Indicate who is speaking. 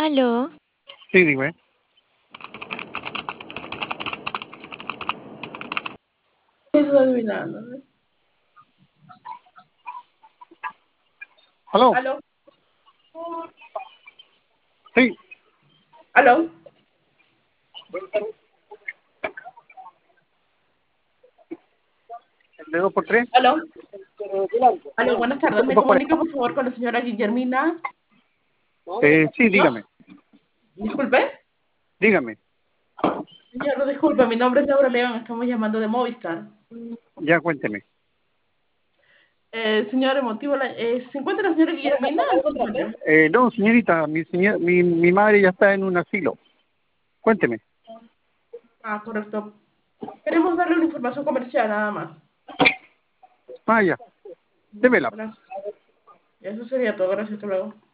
Speaker 1: Aló,
Speaker 2: Sí, dime.
Speaker 3: Estoy adivinando.
Speaker 2: ¿Aló?
Speaker 3: ¿Aló?
Speaker 2: Sí.
Speaker 3: ¿Aló?
Speaker 2: ¿El de 2x3?
Speaker 3: ¿Aló? ¿Aló? Buenas tardes. ¿Me comunica, por favor, con la señora Guillermina?
Speaker 2: Sí,
Speaker 3: ¿No?
Speaker 2: dígame.
Speaker 3: Disculpe.
Speaker 2: Dígame.
Speaker 3: Señor, disculpe. Mi nombre es Laura León. Estamos llamando de Movistar.
Speaker 2: Ya, cuénteme.
Speaker 3: Señor, el motivo... ¿se encuentra la señora Guillermina? No se encuentra.
Speaker 2: No, señorita, mi madre ya está en un asilo. Cuénteme.
Speaker 3: Ah, correcto. Queremos darle una información comercial, nada más.
Speaker 2: Ah, ya. Démela.
Speaker 3: Gracias. Eso sería todo. Gracias. Hasta luego.